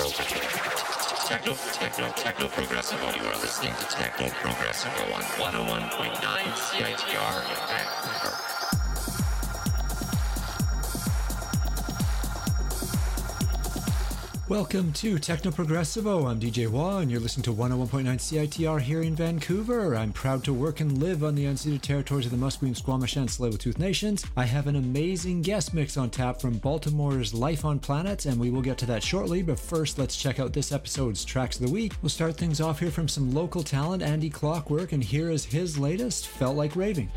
Techno Progressivo. You are listening to Techno Progressivo on 101.9 CITR in Vancouver. Welcome to Techno Progressivo. I'm DJ Wah, and you're listening to 101.9 CITR here in Vancouver. I'm proud to work and live on the unceded territories of the Musqueam, Squamish, and Tsleil-Waututh nations. I have an amazing guest mix on tap from Baltimore's Life on Planet, and we will get to that shortly, but first let's check out this episode's Tracks of the Week. We'll start things off here from some local talent, Andy Clockwork, and here is his latest, Felt Like Raving.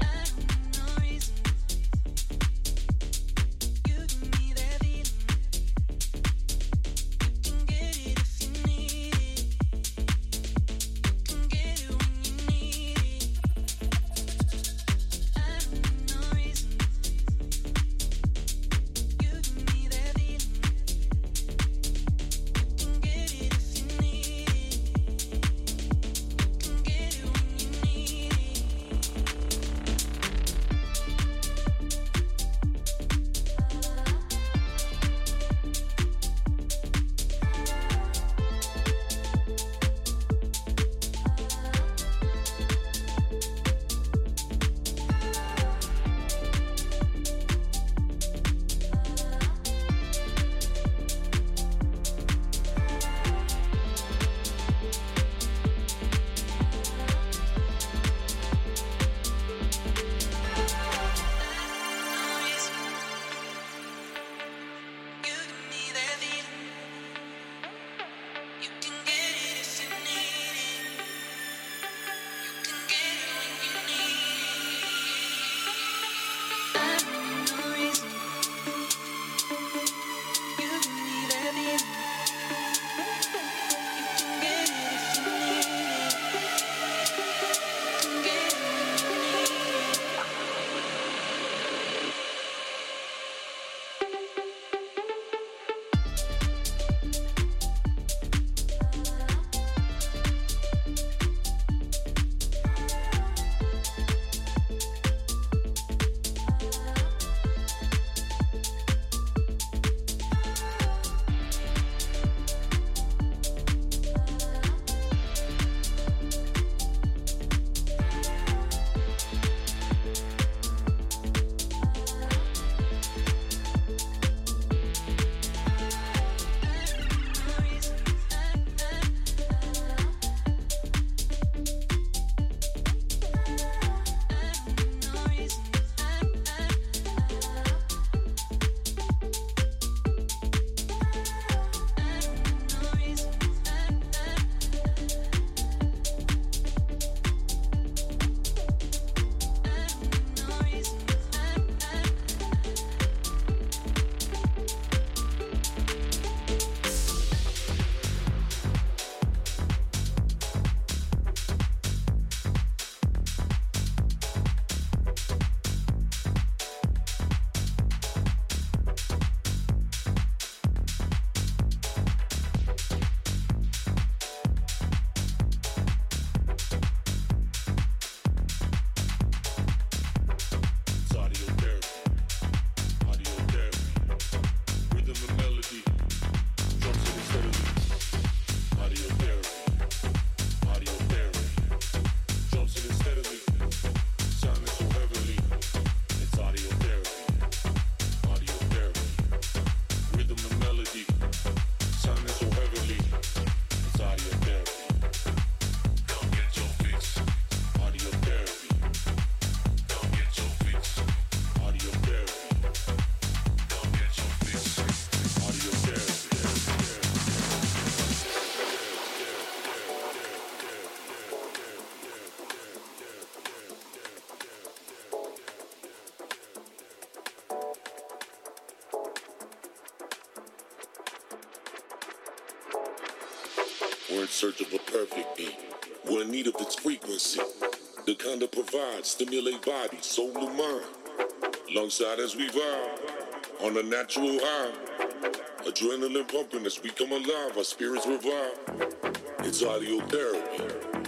We're in search of a perfect beat. We're in need of its frequency. The kind that provides, stimulate body, soul, and mind. Alongside as we vibe, on a natural high. Adrenaline pumping as we come alive, our spirits revive. It's audio therapy.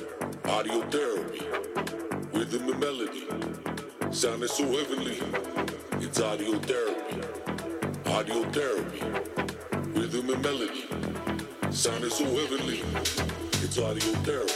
Audio therapy. Rhythm and melody. Sounding so heavenly. It's audio therapy. Audio therapy. Rhythm and melody. Sound is so heavenly. It's audio therapy.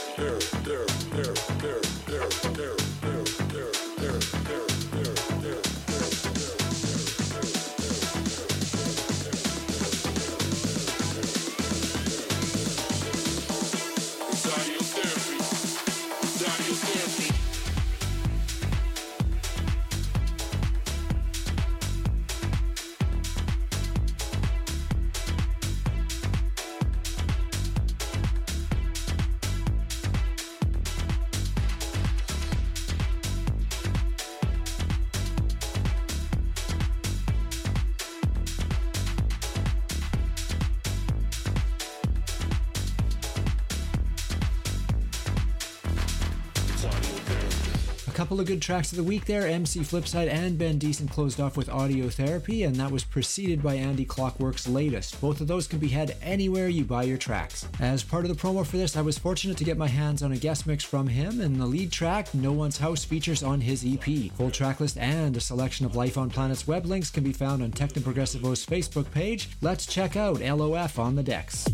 Couple of good tracks of the week there. MC Flipside and Ben Decent closed off with Audio Therapy, and that was preceded by Andy Clockwork's latest. Both of those can be had anywhere you buy your tracks. As part of the promo for this, I was fortunate to get my hands on a guest mix from him, and the lead track, No One's House, features on his EP. Full track list and a selection of Life on Planet's web links can be found on Techno Progressivo's Facebook page. Let's check out LOF on the decks.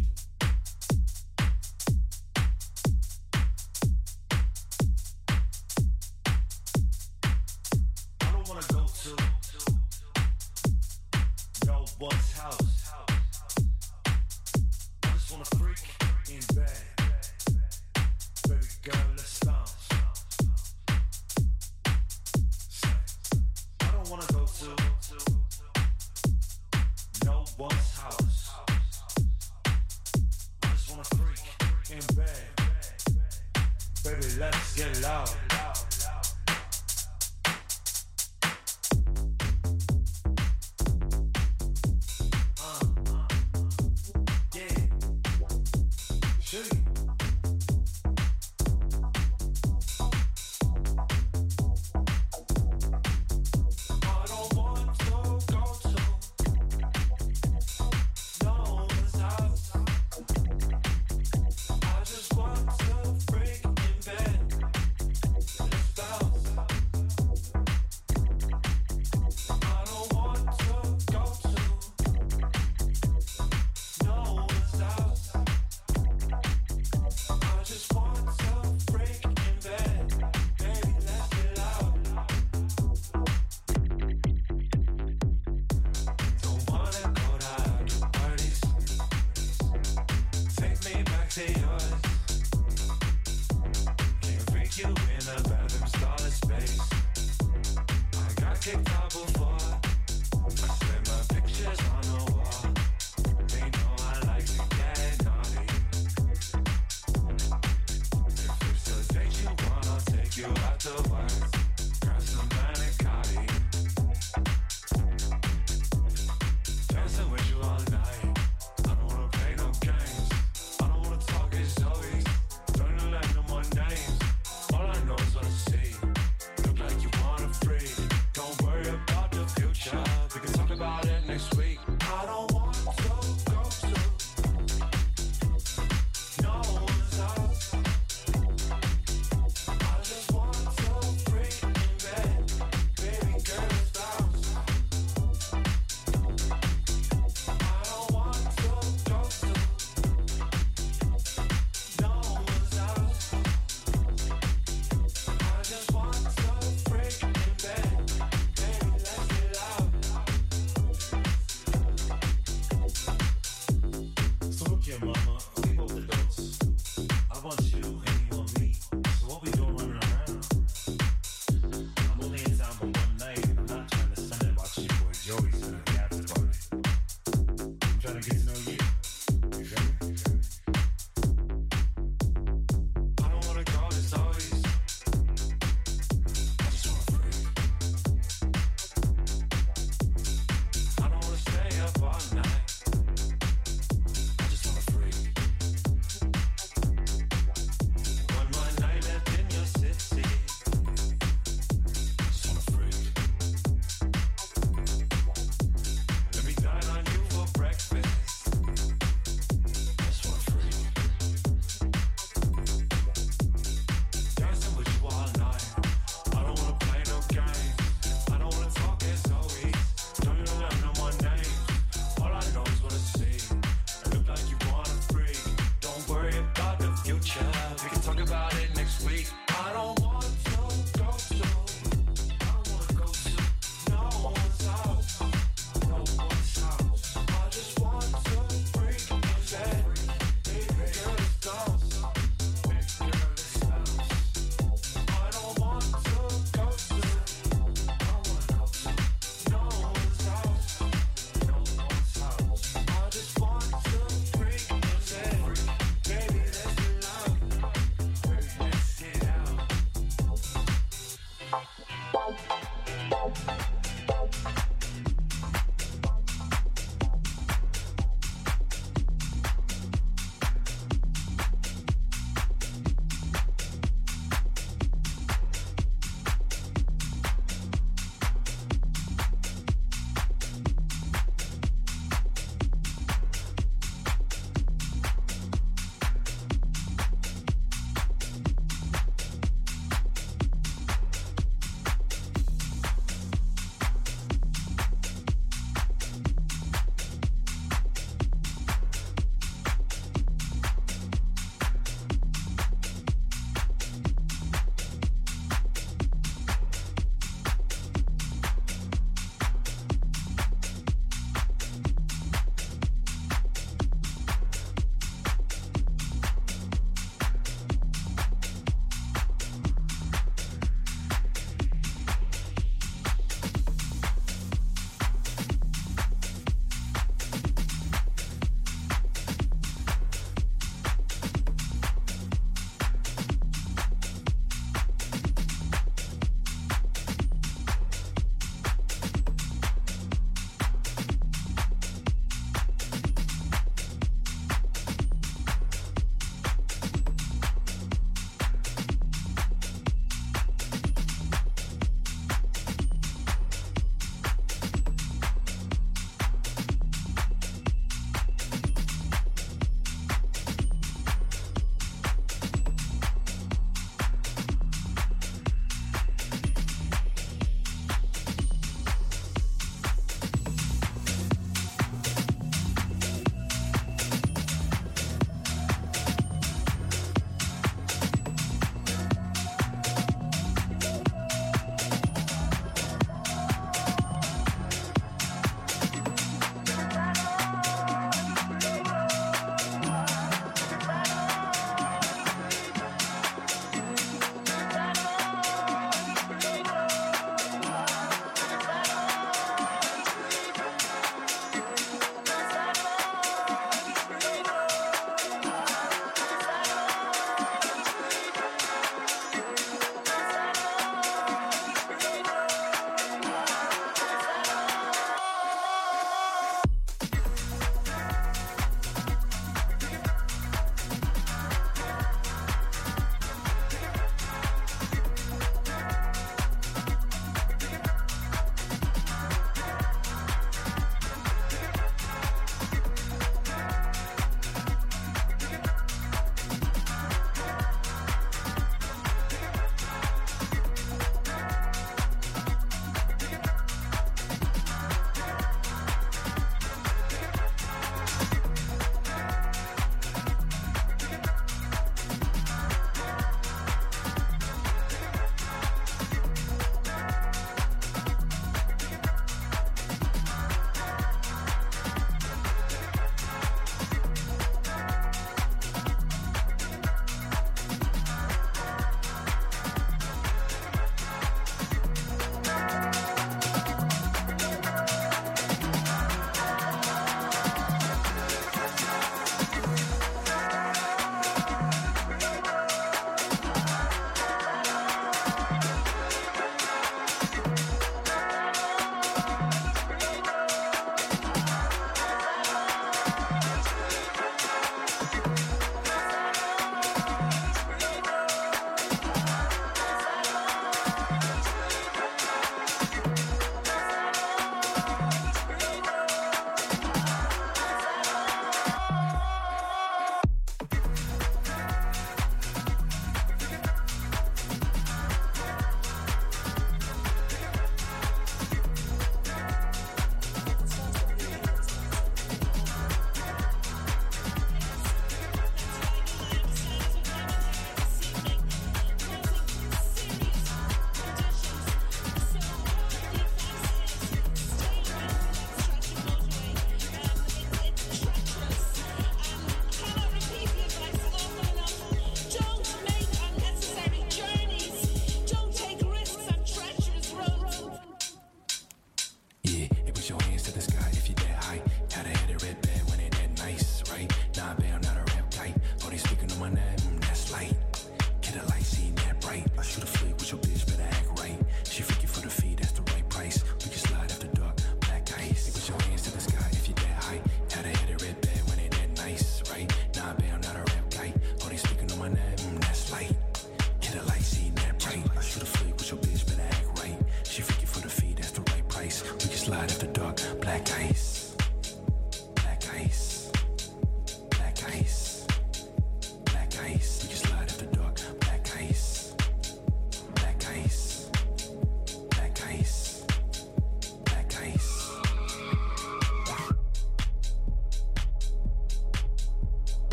I just wanna freak.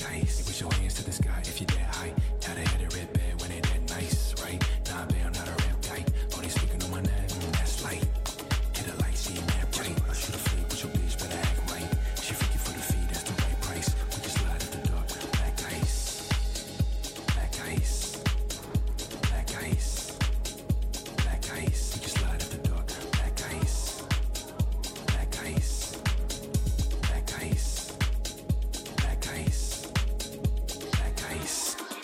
ice. Push your hands to the sky if you're that high. Tired of head red bed when it that nice, right? Nah, babe, I'm not a rap type. Only speaking on my neck, that's light. Hit it like she ain't that bright. I shoot a flick, but your bitch better act right. She freaking for the fee, that's the right price. We can slide at the dark. Black ice. Black ice. Black ice. Black ice. We can slide at the dark. Black ice. Black ice. Black ice. Black ice. Black ice.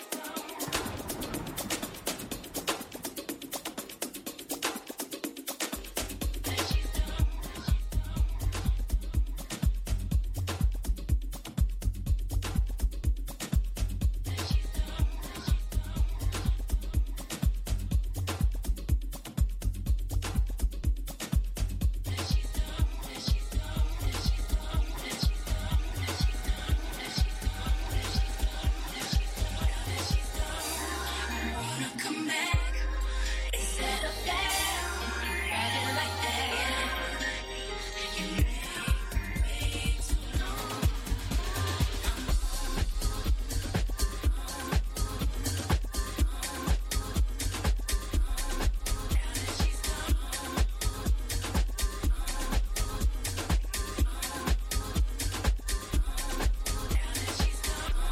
Come back and settle down. Ride it like that. You made way too long. Now that she's gone. Now that she's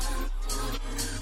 gone.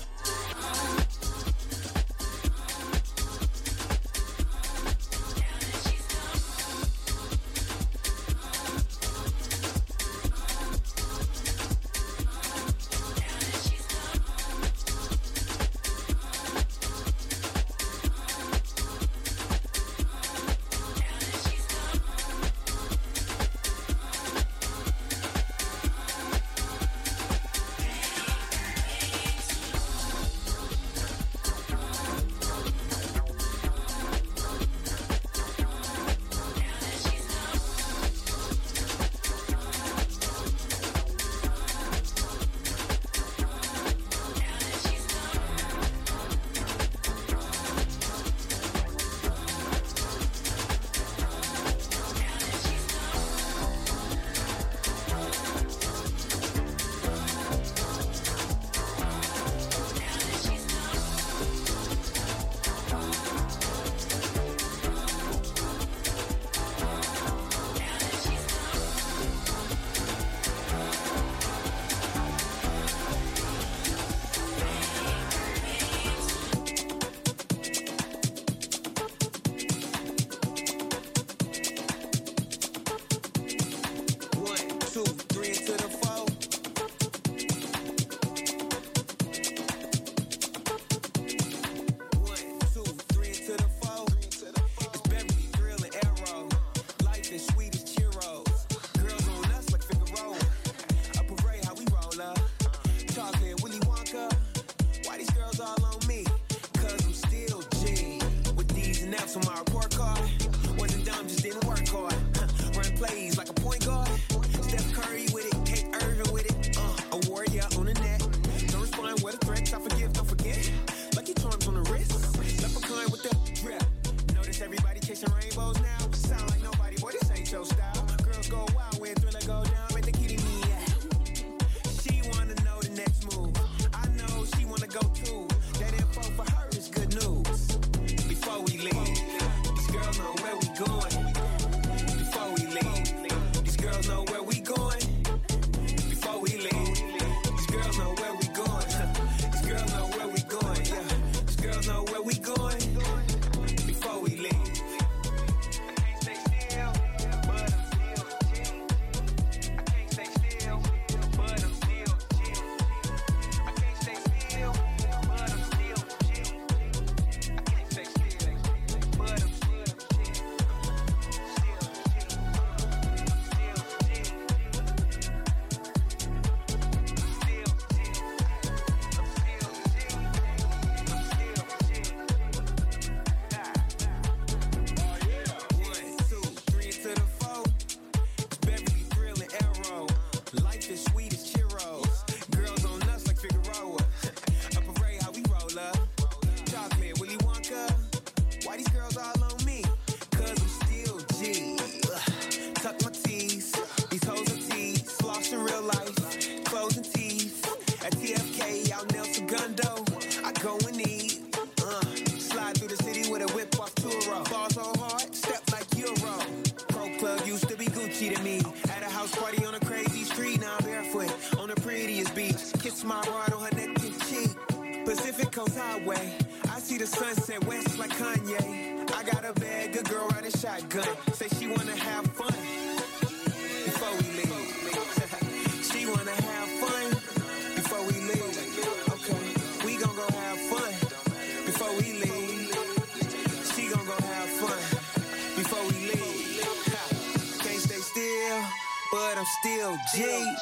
That info for her is good news. Before we leave, smile right on her neck and cheek. Pacific Coast Highway. I see the sunset west like Kanye. I got a bad good girl riding shotgun. Say she wanna have fun before we leave. She wanna have fun before we leave. Okay, we gon' go have fun before we leave. She gon' go have fun before we leave. Can't stay still, but I'm still G.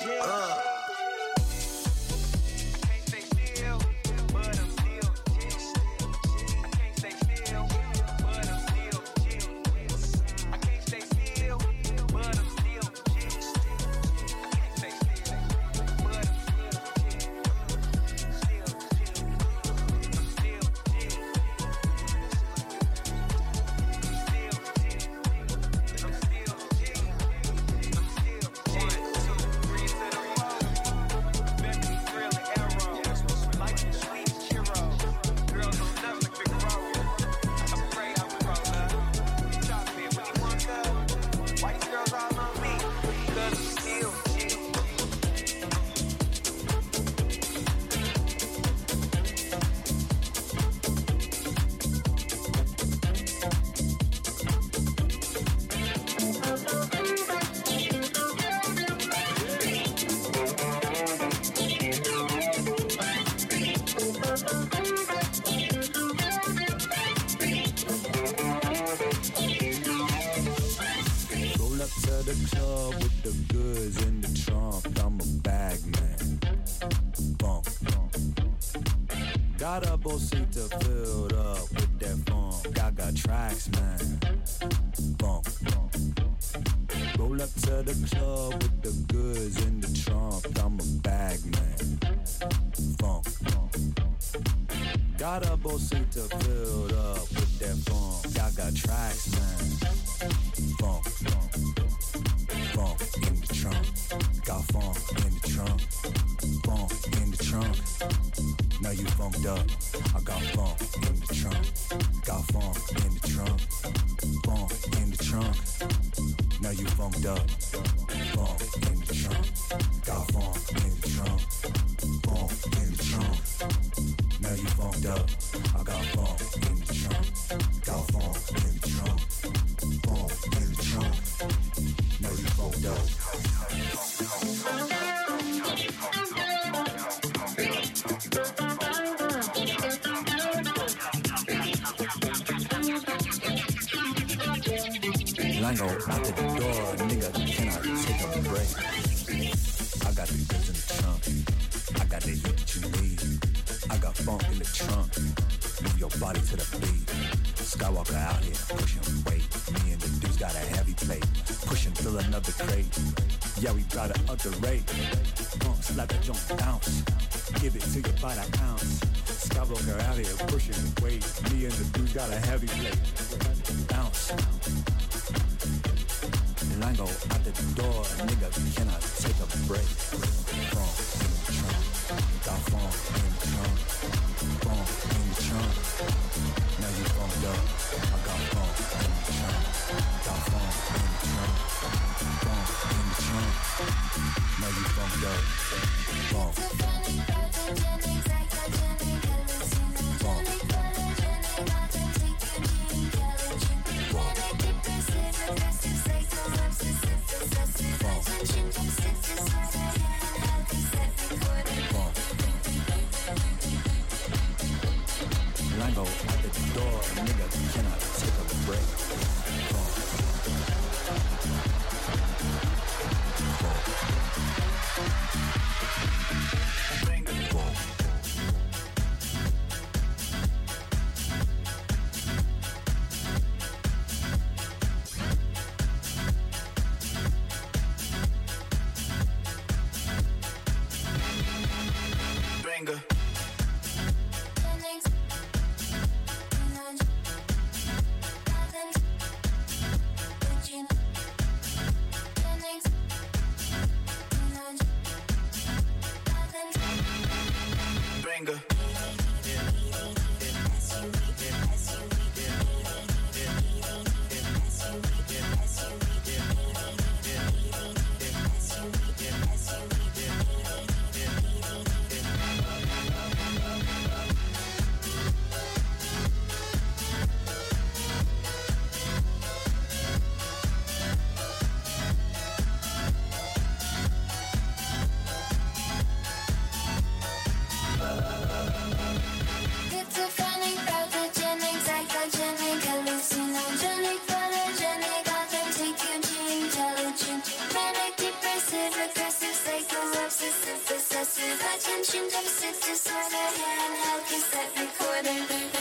Lango out the door, nigga, can I take a break? I got the goods in the trunk, I got the heat that you need. I got funk in the trunk, move your body to the beat. Skywalker out here, pushing weight. Me and the dudes got a heavy plate, pushing through another crate. Yeah, we got to up the rate. Punks like a jump bounce, give it to you by the ounce. Skywalker out here, pushing weight. Me and the dudes got a heavy plate, bounce. Lango out the door, nigga, can I take a break? Funk in the trunk, got funk in the trunk, funk in the trunk. Now you funked up, I got funk in the trunk, got funk in the trunk, funk in the trunk. Now you funked up, funk. Lango out the door, nigga, can I take a break? Tuned up six disorder, handheld cassette recorder.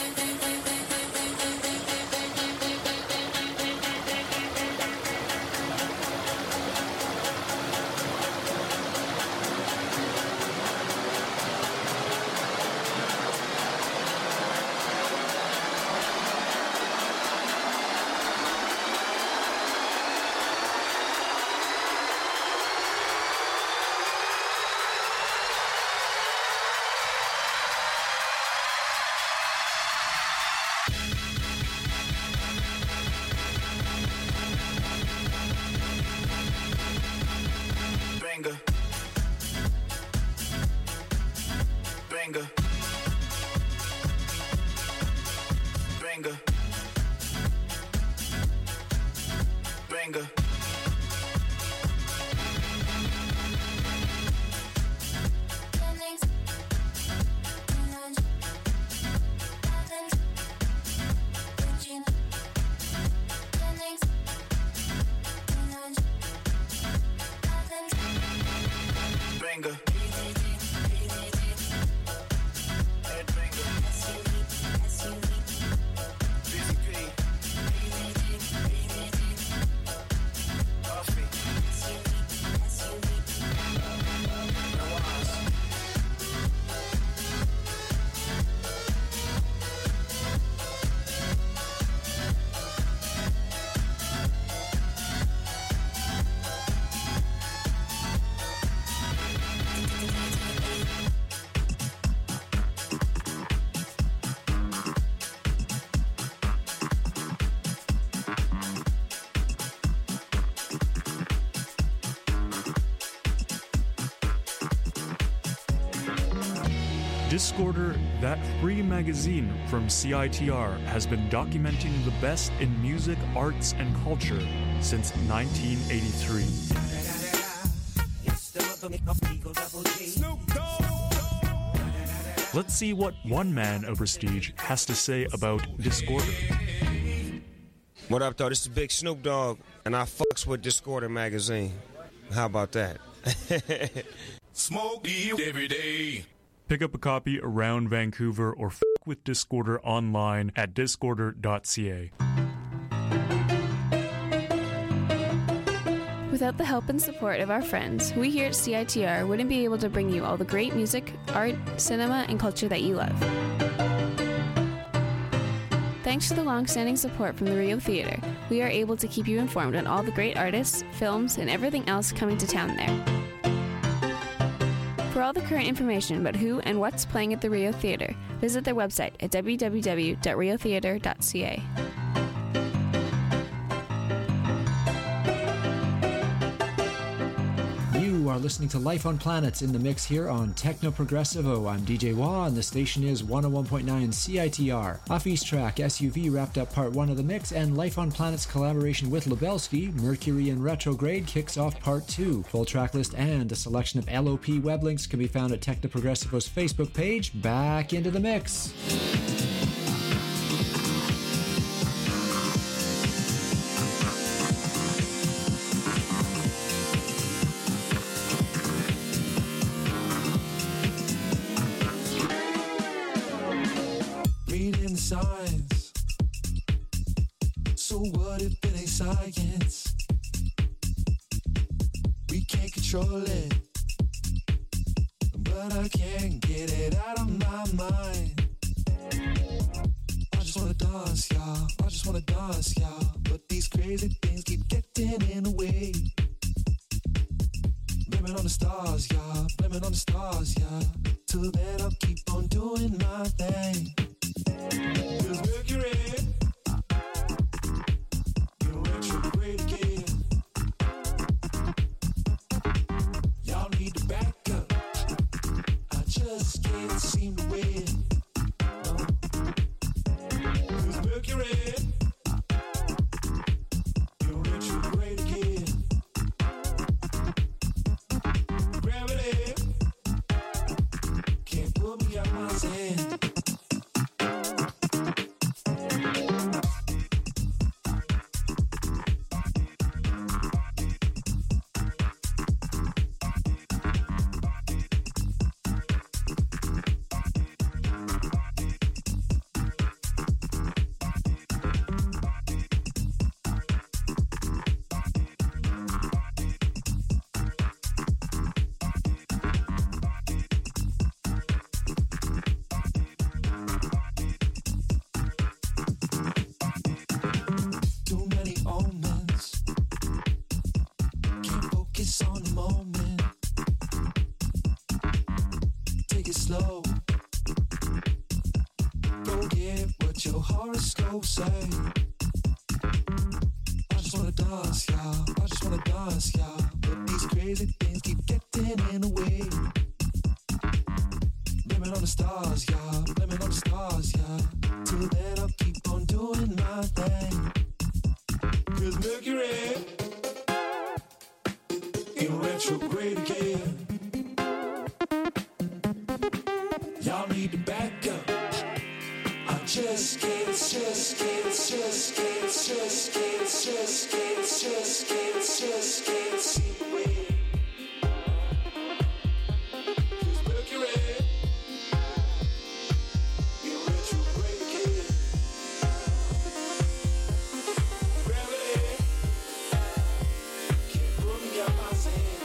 Discorder, that free magazine from CITR, has been documenting the best in music, arts, and culture since 1983. Let's see what one man of prestige has to say about Discorder. What up, though? This is Big Snoop Dogg, and I fucks with Discorder magazine. How about that? Smoke weed every day. Pick up a copy around Vancouver or f*** with Discorder online at discorder.ca. Without the help and support of our friends, we here at CITR wouldn't be able to bring you all the great music, art, cinema, and culture that you love. Thanks to the long-standing support from the Rio Theatre, we are able to keep you informed on all the great artists, films, and everything else coming to town there. For all the current information about who and what's playing at the Rio Theatre, visit their website at www.riotheatre.ca. You are listening to Life on Planets in the mix here on Techno Progressivo. I'm DJ Wah, and the station is 101.9 CITR. Off East Track, SUV wrapped up part 1 of the mix, and Life on Planet's collaboration with Lebelski, Mercury in Retrograde, kicks off part 2. Full track list and a selection of LOP web links can be found at Techno Progressivo's Facebook page. Back into the mix. Signs. So what if it ain't science? We can't control it, but I can't get it out of my mind. I just wanna dance, y'all. I just wanna dance, y'all. But these crazy things keep getting in the way. Blame it on the stars, y'all. Blame it on the stars, y'all. Till then I'll keep on doing my thing. 'Cause Mercury, you're retrograde again. Y'all need to back up. I just can't seem to win. No. 'Cause Mercury, you're retrograde again. Gravity can't pull me out my sand. it slow. Go get what your horoscope say. I just wanna dance, y'all. I just wanna dance, y'all. But these crazy things keep getting in the way. Blame it on the stars, y'all. Blame it on the stars, y'all. Till then I'll keep on doing my thing. 'Cause Mercury in retrograde again. Y'all need to back up. I just can't see the way. 'Cause Mercury in retrograde again. Gravity can't pull me out my sand.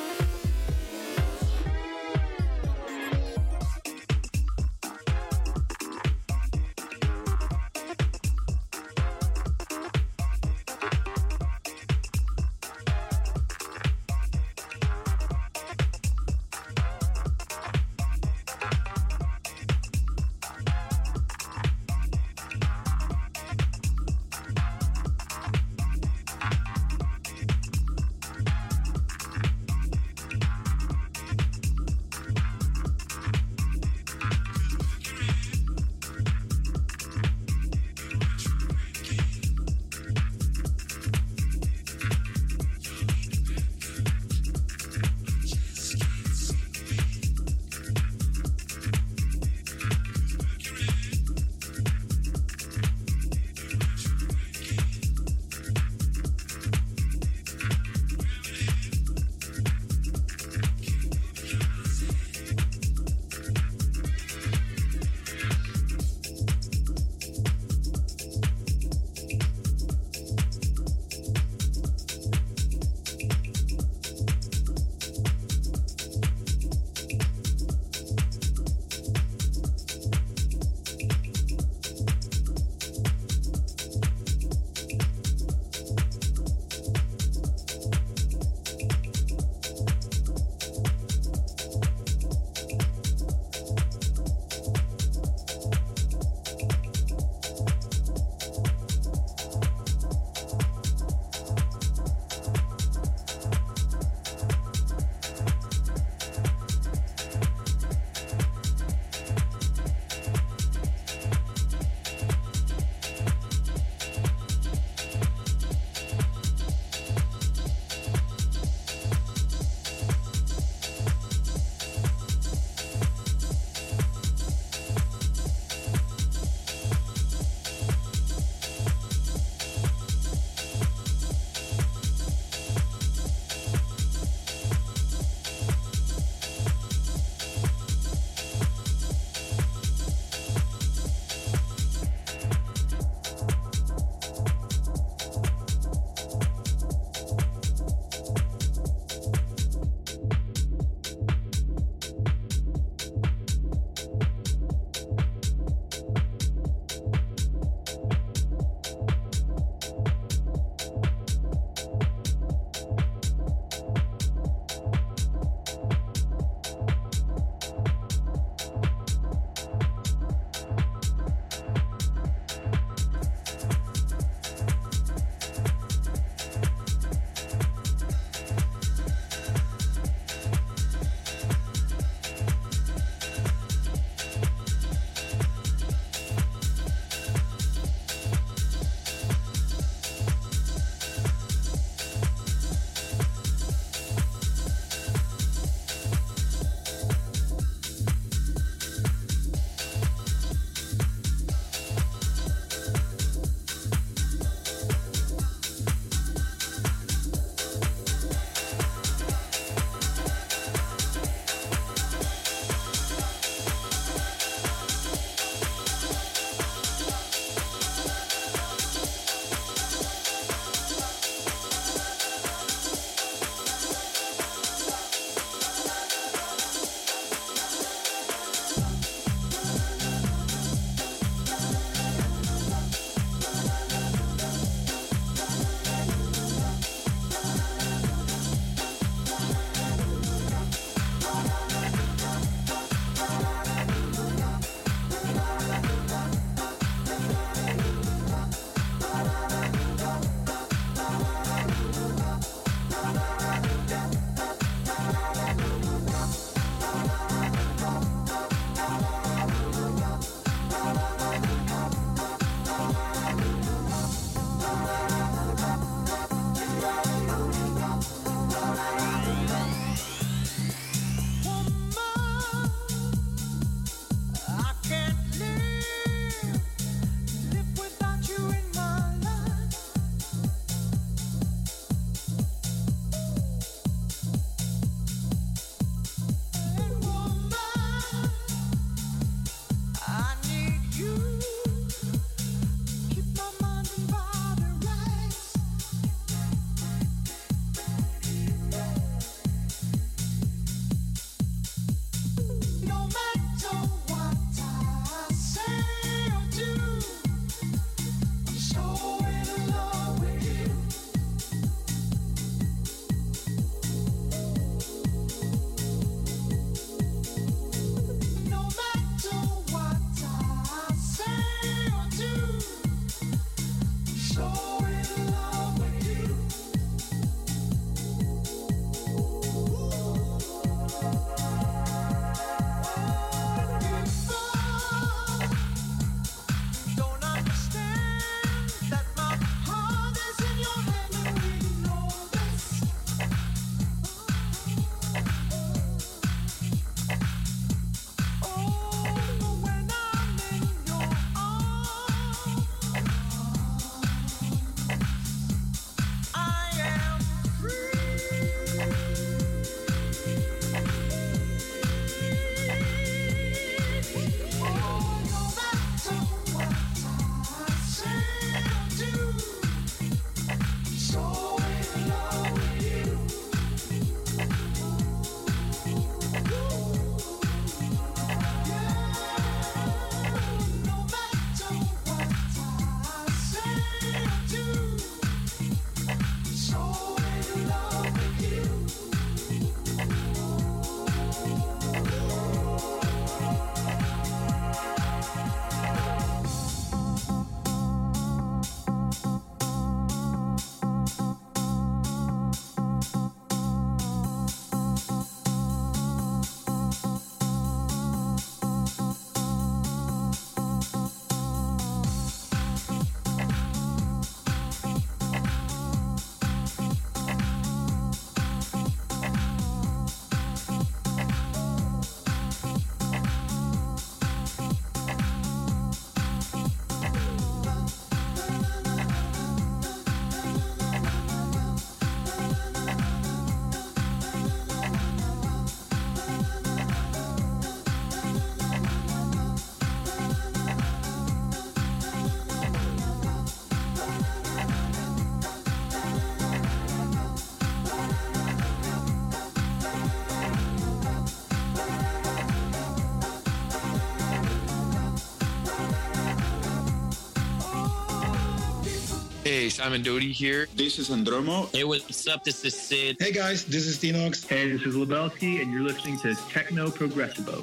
Hey, Simon Doty here. This is Andromo. Hey, what's up? This is Sid. Hey guys, this is Tinox. Hey, this is Lebelski, and you're listening to Techno Progressivo.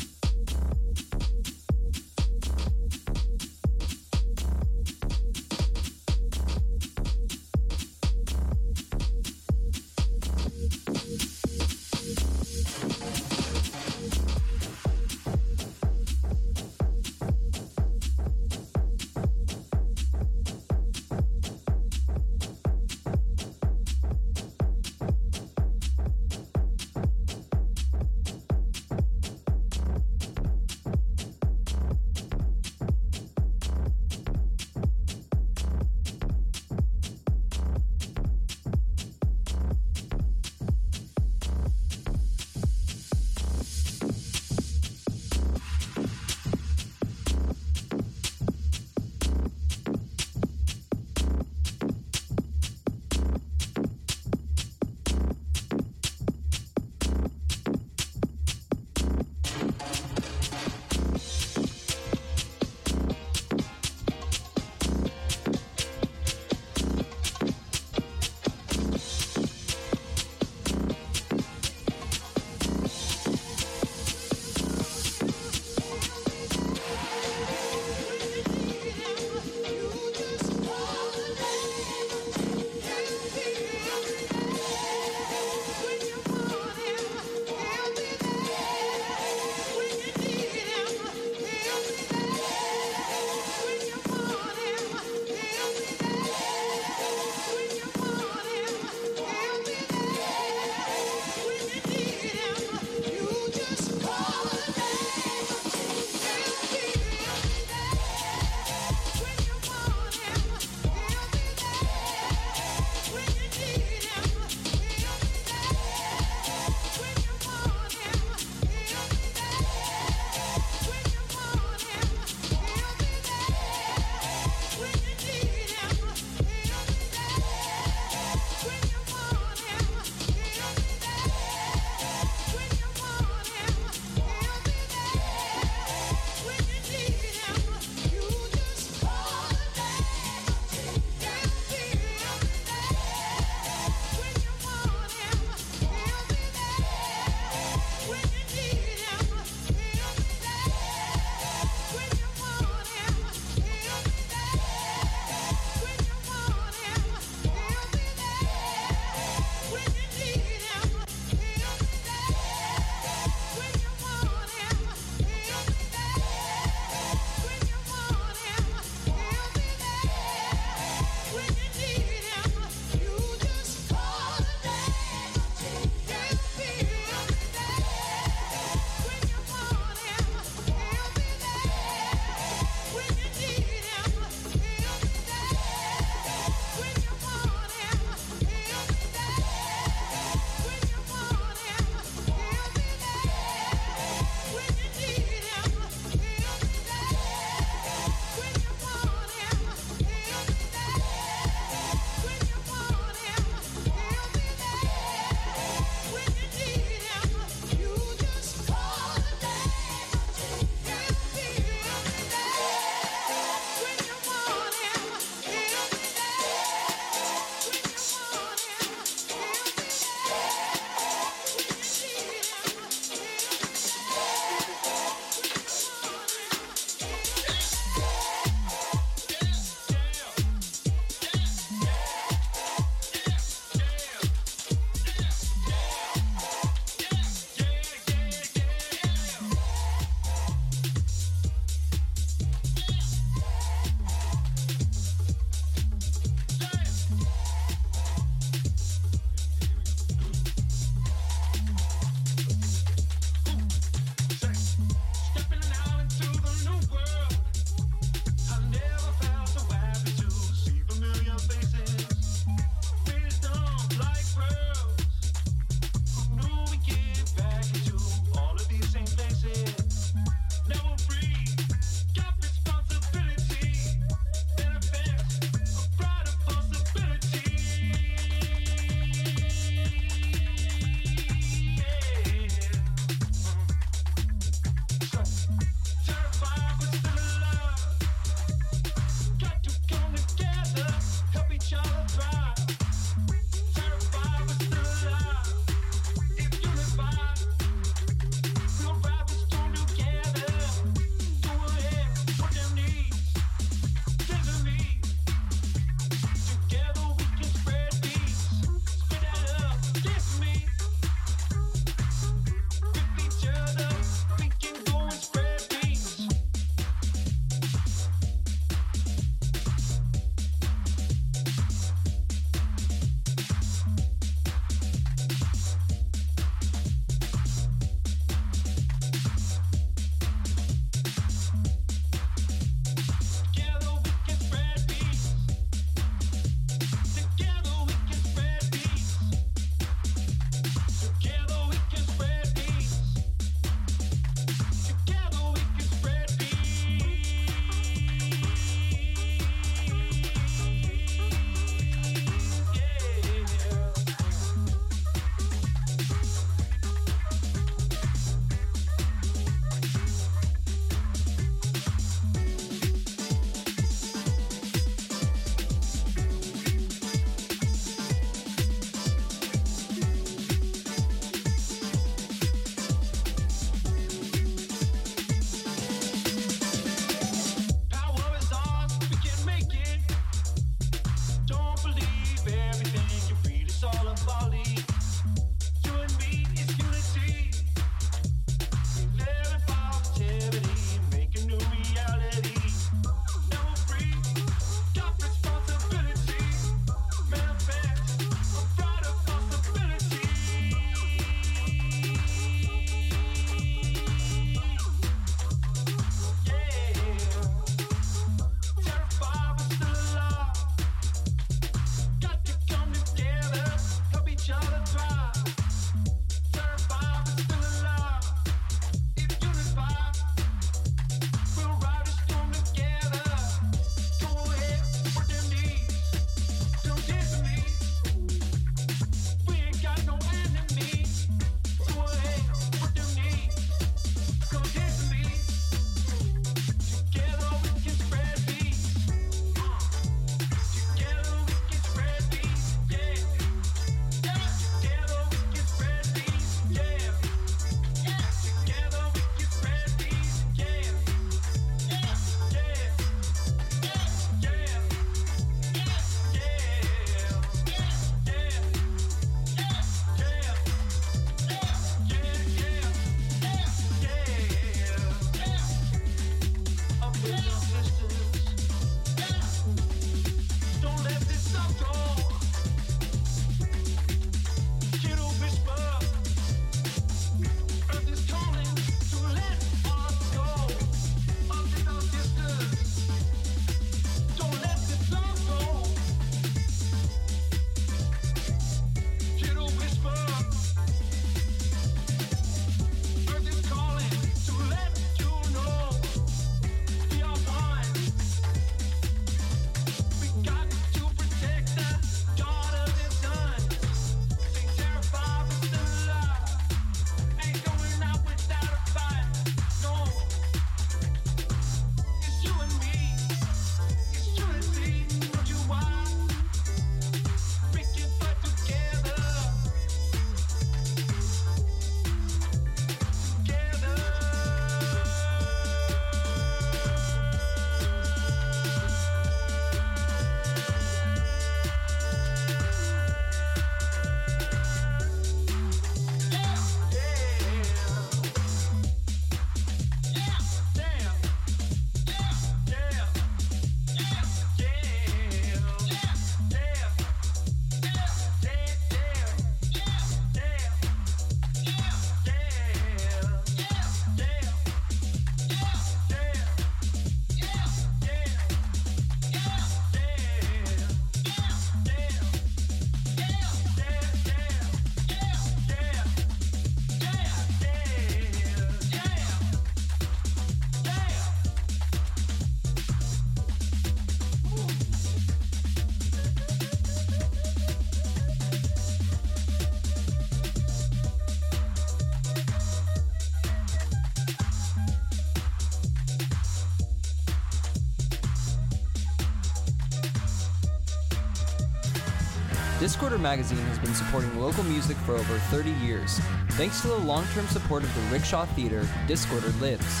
Discorder Magazine has been supporting local music for over 30 years. Thanks to the long-term support of the Rickshaw Theater, Discorder lives.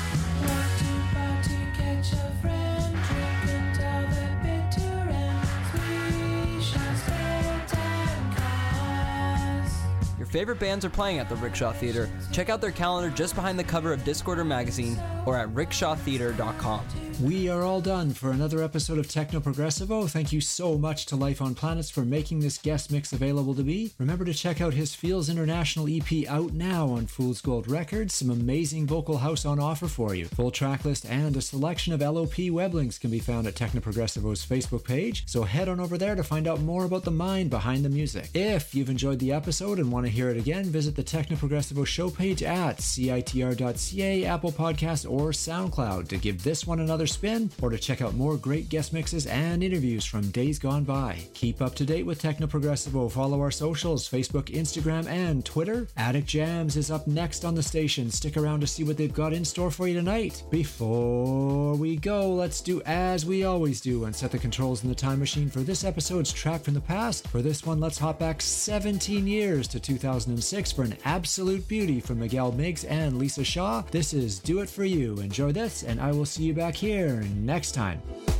Your favorite bands are playing at the Rickshaw Theater. Check out their calendar just behind the cover of Discorder Magazine or at rickshawtheater.com. We are all done for another episode of Techno Progressivo. Thank you so much to Life on Planets for making this guest mix available to me. Remember to check out his Feels International EP out now on Fool's Gold Records. Some amazing vocal house on offer for you. Full track list and a selection of LOP web links can be found at Techno Progressivo's Facebook page, so head on over there to find out more about the mind behind the music. If you've enjoyed the episode and want to hear it again, visit the Techno Progressivo show page at citr.ca, Apple Podcasts, or SoundCloud to give this one another spin, or to check out more great guest mixes and interviews from days gone by. Keep up to date with Techno Progressivo. Follow our socials, Facebook, Instagram, and Twitter. Attic Jams is up next on the station. Stick around to see what they've got in store for you tonight. Before we go, let's do as we always do and set the controls in the time machine for this episode's track from the past. For this one, let's hop back 17 years to 2006 for an absolute beauty from Miguel Miggs and Lisa Shaw. This is Do It For You. Enjoy this, and I will see you back here next time.